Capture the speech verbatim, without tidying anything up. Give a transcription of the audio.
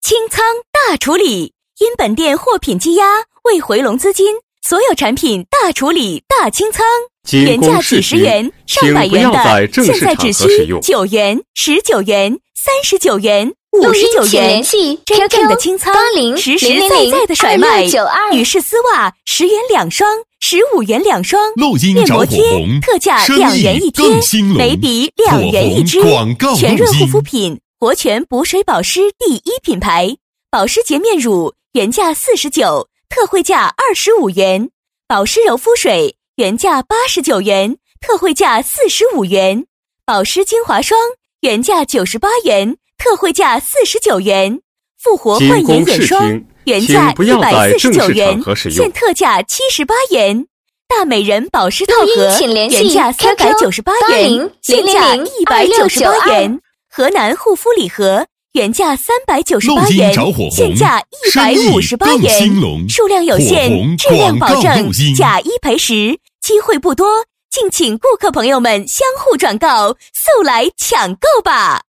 清仓大处理，因本店货品积压未回笼资金，所有产品大处理大清仓。原价几十元、上百元的，现在只需九元、十九元、三十九元、五十九元。真正的清仓，实实在在的甩卖。女士丝袜十元两双，十五元两双。面膜贴特价两元一贴，眉笔两元一支。全润护肤品，活泉补水保湿第一品牌。保湿洁面乳原价四十九，特惠价二十五元。保湿柔肤水原价八十九元，特惠价四十五元。保湿精华霜原价九十八元，特惠价四十九元。复活焕颜眼霜原价一百四十九元，现特价七十八元。大美人保湿套盒原价三百九十八元，现价一百九十八元。河南护肤礼盒原价三百九十八元，现价一百五十八元。数量有限，质量保证，假一赔十，机会不多，敬请顾客朋友们相互转告，速来抢购吧。